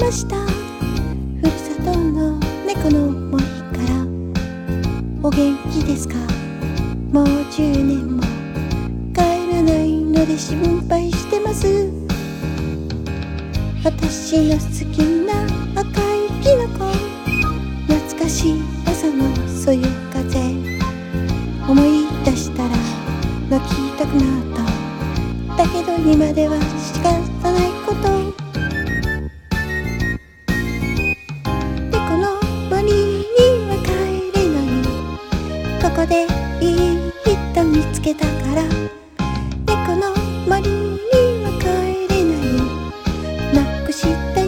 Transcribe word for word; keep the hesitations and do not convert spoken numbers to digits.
ました。ふるさとの猫の森からお元気ですか。もうじゅうねんも帰らないので心配してます。私の好きな赤いキノコ、懐かしい朝のそよ風、思い出したら泣きたくなった。だけど今では仕方ないこと。猫の森には帰れない。ここでいい人見つけたから。猫の森には帰れない。なくした